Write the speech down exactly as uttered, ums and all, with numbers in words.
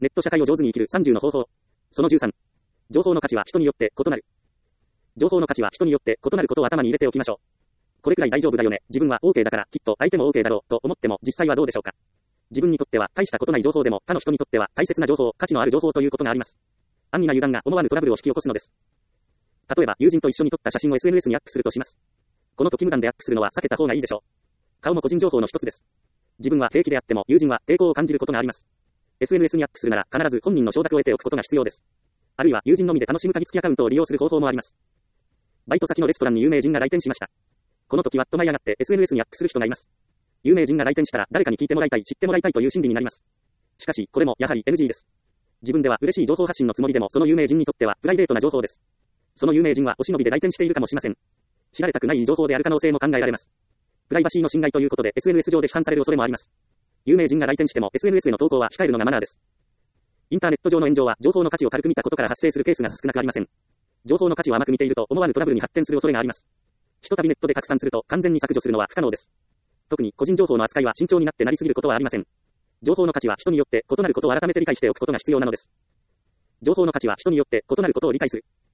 ネット社会を上手に生きるさんじゅうの方法。そのじゅうさん。情報の価値は人によって異なる。情報の価値は人によって異なることを頭に入れておきましょう。これくらい大丈夫だよね。自分は OK だから、きっと相手も OK だろう、と思っても、実際はどうでしょうか。自分にとっては大したことない情報でも、他の人にとっては大切な情報、価値のある情報ということがあります。安易な油断が思わぬトラブルを引き起こすのです。例えば、友人と一緒に撮った写真を エスエヌエス にアップするとします。この時無断でアップするのは避けた方がいいでしょう。顔も個人情報の一つです。自分は平気であっても、友人は抵抗を感じることがあります。エスエヌエス にアップするなら、必ず本人の承諾を得ておくことが必要です。あるいは、友人のみで楽しむ鍵付きアカウントを利用する方法もあります。バイト先のレストランに有名人が来店しました。この時わっと舞い上がって エスエヌエス にアップする人がいます。有名人が来店したら誰かに聞いてもらいたい、知ってもらいたいという心理になります。しかし、これもやはり エヌジー です。自分では嬉しい情報発信のつもりでも、その有名人にとってはプライベートな情報です。その有名人はお忍びで来店しているかもしれません。知られたくない情報である可能性も考えられます。プライバシーの侵害ということで エスエヌエス 上で批判される恐れもあります。有名人が来店しても エスエヌエス への投稿は控えるのがマナーです。インターネット上の炎上は情報の価値を軽く見たことから発生するケースが少なくありません。情報の価値を甘く見ていると思わぬトラブルに発展する恐れがあります。ひとたびネットで拡散すると完全に削除するのは不可能です。特に個人情報の扱いは慎重になってなりすぎることはありません。情報の価値は人によって異なることを改めて理解しておくことが必要なのです。情報の価値は人によって異なることを理解する。